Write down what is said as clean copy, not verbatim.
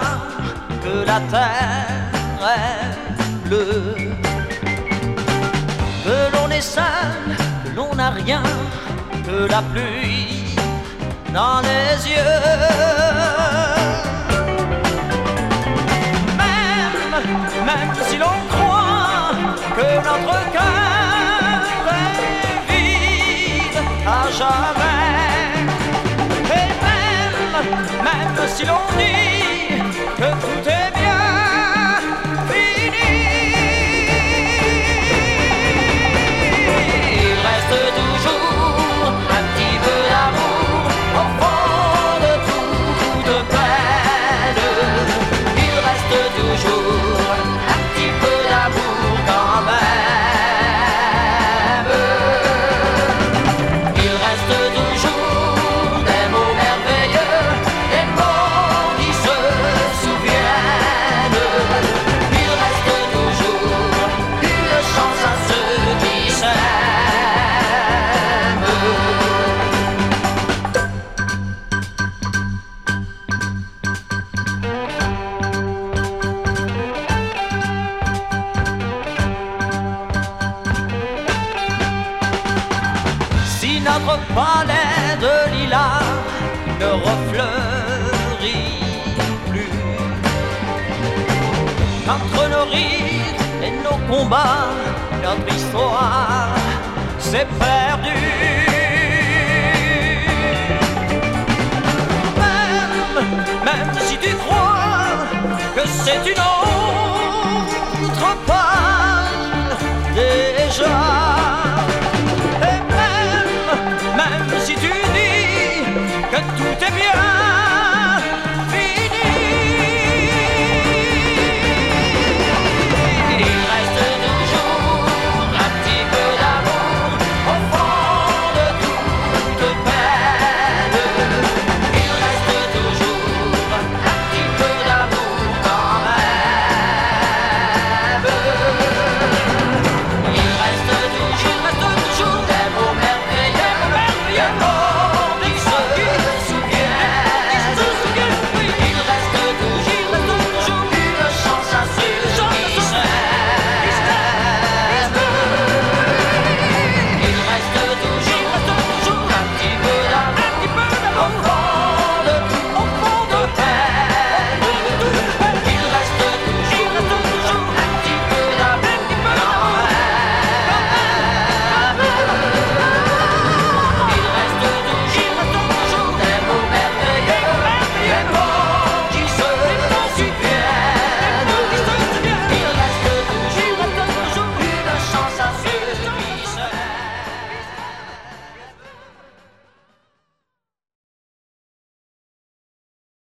que la terre est bleue, que l'on est seul, que l'on n'a rien, que la pluie dans les yeux. Même si l'on croit que notre cœur est vide à jamais, et même si l'on dit que tout est bien fini, il reste toujours un petit peu d'amour au fond de toute peine. Il reste toujours un petit peu d'amour quand même. Il reste toujours des mots merveilleux, des mots qui se souviennent. Il reste toujours une chance à ceux qui s'aiment. Si notre palais de lilas ne refleurit plus, entre nos rires et nos combats, notre histoire s'est perdue. Même si tu crois que c'est une autre page déjà,